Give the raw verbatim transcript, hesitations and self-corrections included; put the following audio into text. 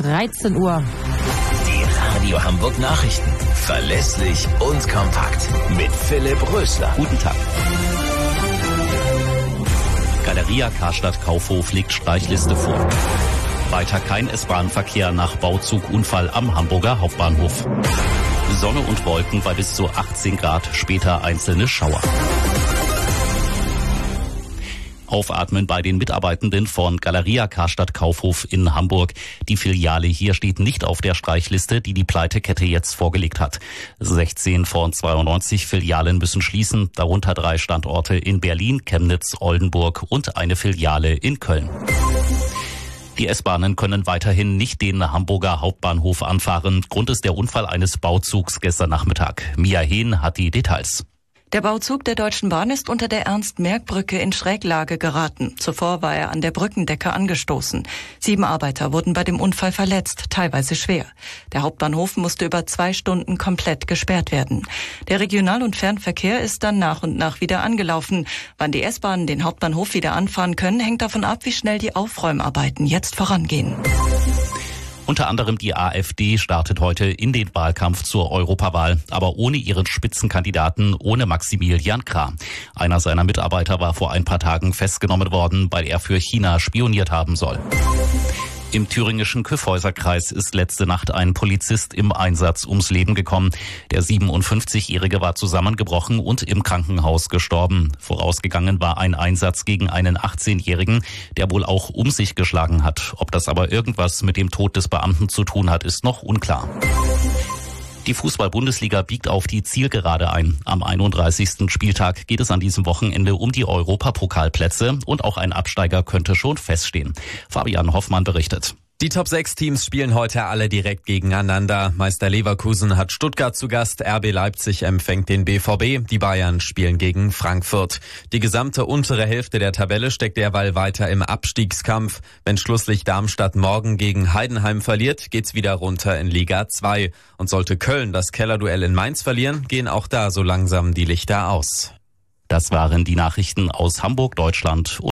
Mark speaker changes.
Speaker 1: dreizehn Uhr.
Speaker 2: Die Radio Hamburg Nachrichten. Verlässlich und kompakt. Mit Philipp Rösler.
Speaker 3: Guten Tag. Galeria Karstadt Kaufhof legt Streichliste vor. Weiter kein S-Bahn-Verkehr nach Bauzugunfall am Hamburger Hauptbahnhof. Sonne und Wolken bei bis zu achtzehn Grad, später einzelne Schauer. Aufatmen bei den Mitarbeitenden von Galeria Karstadt Kaufhof in Hamburg. Die Filiale hier steht nicht auf der Streichliste, die die Pleitekette jetzt vorgelegt hat. sechzehn von zweiundneunzig Filialen müssen schließen, darunter drei Standorte in Berlin, Chemnitz, Oldenburg und eine Filiale in Köln. Die S-Bahnen können weiterhin nicht den Hamburger Hauptbahnhof anfahren. Grund ist der Unfall eines Bauzugs gestern Nachmittag. Mia Hehn hat die Details.
Speaker 4: Der Bauzug der Deutschen Bahn ist unter der Ernst-Merck-Brücke in Schräglage geraten. Zuvor war er an der Brückendecke angestoßen. Sieben Arbeiter wurden bei dem Unfall verletzt, teilweise schwer. Der Hauptbahnhof musste über zwei Stunden komplett gesperrt werden. Der Regional- und Fernverkehr ist dann nach und nach wieder angelaufen. Wann die S-Bahnen den Hauptbahnhof wieder anfahren können, hängt davon ab, wie schnell die Aufräumarbeiten jetzt vorangehen.
Speaker 3: Unter anderem die AfD startet heute in den Wahlkampf zur Europawahl, aber ohne ihren Spitzenkandidaten, ohne Maximilian Krah. Einer seiner Mitarbeiter war vor ein paar Tagen festgenommen worden, weil er für China spioniert haben soll. Im thüringischen Kyffhäuserkreis ist letzte Nacht ein Polizist im Einsatz ums Leben gekommen. Der siebenundfünfzigjährige war zusammengebrochen und im Krankenhaus gestorben. Vorausgegangen war ein Einsatz gegen einen achtzehnjährigen, der wohl auch um sich geschlagen hat. Ob das aber irgendwas mit dem Tod des Beamten zu tun hat, ist noch unklar. Die Fußball-Bundesliga biegt auf die Zielgerade ein. Am einunddreißigsten Spieltag geht es an diesem Wochenende um die Europapokalplätze und auch ein Absteiger könnte schon feststehen. Fabian Hoffmann berichtet.
Speaker 5: Die Top sechs Teams spielen heute alle direkt gegeneinander. Meister Leverkusen hat Stuttgart zu Gast, R B Leipzig empfängt den B V B, die Bayern spielen gegen Frankfurt. Die gesamte untere Hälfte der Tabelle steckt derweil weiter im Abstiegskampf. Wenn Schlusslicht Darmstadt morgen gegen Heidenheim verliert, geht's wieder runter in Liga zwei. Und sollte Köln das Kellerduell in Mainz verlieren, gehen auch da so langsam die Lichter aus.
Speaker 3: Das waren die Nachrichten aus Hamburg, Deutschland.